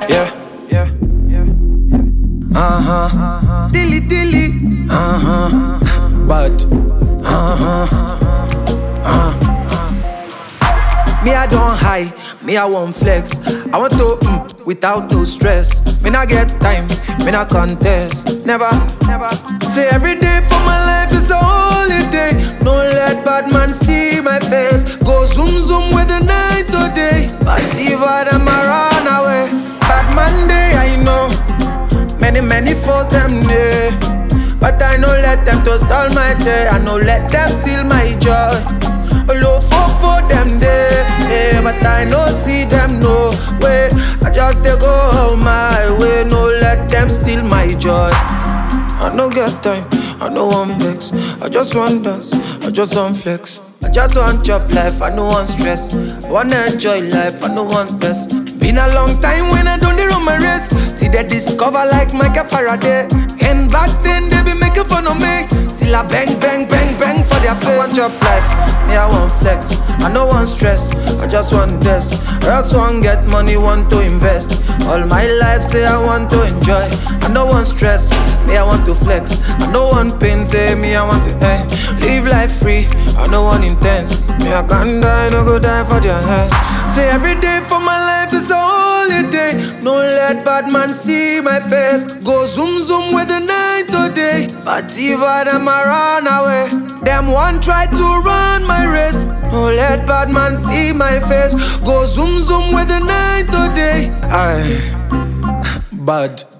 Yeah, yeah, yeah, yeah. Dilly dilly. Bad. Me I don't hide, me I won't flex. I want to without no stress. Me not get time, me not contest. Never, never. Say every day for my life is a holiday. No let bad man see my face. Go zoom zoom with the night or day. But even them a run away. Bad man day I know. Many foes them day. But I no let them toast all my day. I no let them steal my joy. Low for them day, yeah, but I no see them no way. I just they go my way, no let them steal my joy. I no get time, I no want vex. I just want dance, I just want flex. I just want chop life, I no want stress. I wanna enjoy life, I no want best. Been a long time when I don't run my race. Till they discover like Michael Faraday. And back then they be making fun of me. Till I bang for their face. I want chop life, me I want flex. I no want stress, I just want this. I just want get money, want to invest. All my life say I want to enjoy. I no want stress, me I want to flex. I no want pain, say me I want to live life free. I no want intense. Me I can't die, no go die for their head. Say every day for my life is a holiday. No let bad man see my face. Go zoom zoom with the night or day. But even them a run away. Them one try to run my race. No let bad man see my face. Go zoom zoom with the night or day. Aye, bad.